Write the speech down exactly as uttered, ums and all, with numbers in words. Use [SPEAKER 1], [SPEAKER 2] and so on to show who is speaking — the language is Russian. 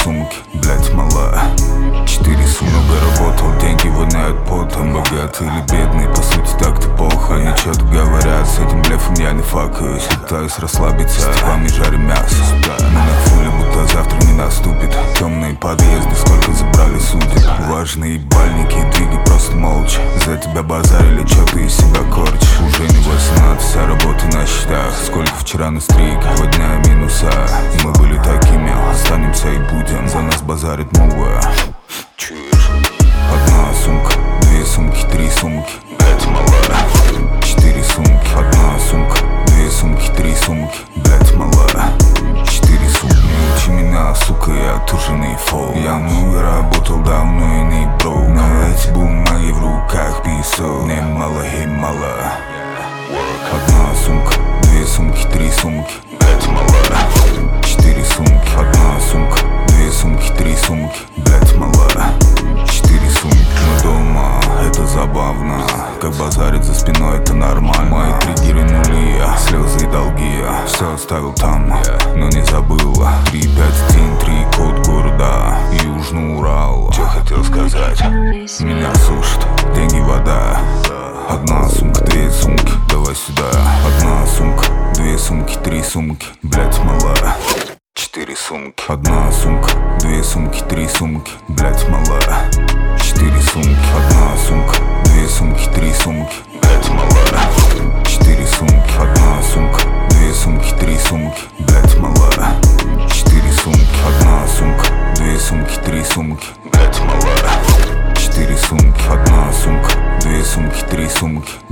[SPEAKER 1] сумки, блять, мала. Четыре сумки. Много работал, деньги воняют потом. Богатый или бедный, по сути так-то похуй. Они что-то говорят, с этим блефом я не факаюсь. Пытаюсь расслабиться, с типами жарим мясо. Мы на фуле, будто завтра не наступит. Темные подъезды, сколько забрали судеб. Важные ебальники, двигай просто молча. За тебя базарили, чё ты из себя корчишь. Уже не восемнадцать, вся работа на счетах. Сколько вчера на стрик, два дня минуса. Мы были такими, останемся и будем. За нас базарит мува. Чуешь? Одна сумка, две сумки, три сумки, блять, мала. Четыре сумки, одна сумка, две сумки, три сумки, блять, мала. Четыре сумки. Не учи меня, сука, я туженый фол. Я много работал давно и не бро. Но эти бумаги в руках писал. Не мало и мало. Одна сумка, две сумки, три сумки, блять, мала. Четыре сумки, одна сумка, две сумки, три сумки, блять, мала. Четыре сумки. Мы дома, это забавно. Как базарить за спиной, это нормально. Мои триггеры нули, слезы и долги. Все оставил там, но не забыл. Три, пять, один, три, код города, Южный Урал. Че хотел сказать? Меня сушит, деньги, вода. Одна сумка, две сумки, давай сюда. Одна сумка, две сумки, три сумки, блять, мала. Четыре сумки. Одна сумка, две сумки, три сумки, блять, мала. Четыре сумки. Одна сумка, две сумки, три сумки, блять, мала. Четыре сумки. Одна сумка, две сумки, три сумки, блять, мала. Четыре сумки. Одна сумка, две сумки, три сумки, блять, мала. Четыре сумки. Одна сумка, две сумки, три сумки,